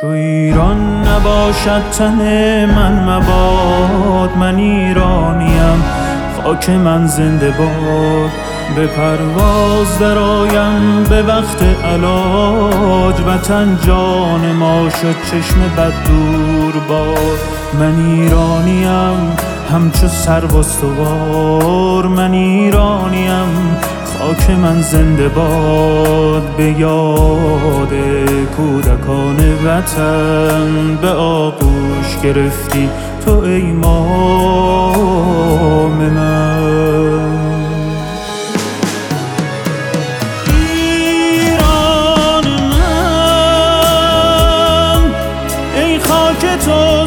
چو ایران نباشد تن من مباد، من ایرانیم خاک من زنده باد. به پرواز درآیم به وقت علاج، وطن جان ما شد چشم بد دور باد. من ایرانیم همچو سرو استوار، من ایرانیم خاک من زنده باد. به یاد کودکان وطن به آغوش گرفتی تو ای مام من. ایران من ای خاک تو